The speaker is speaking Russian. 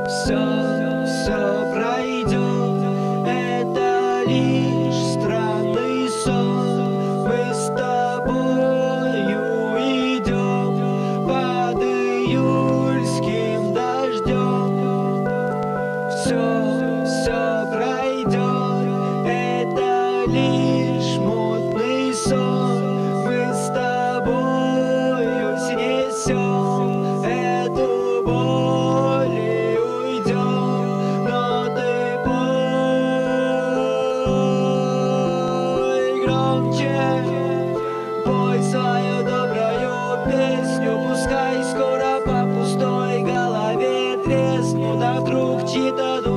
Все пройдет, это лишь странный сон. Мы с тобою идем под июльским дождем. Все пройдет, это лишь мутный сон. Мы с тобою снесем эту боль и уйдем, но ты пой громче, пой свою добрую песню, пускай скоро по пустой голове треснут, а вдруг чьи-то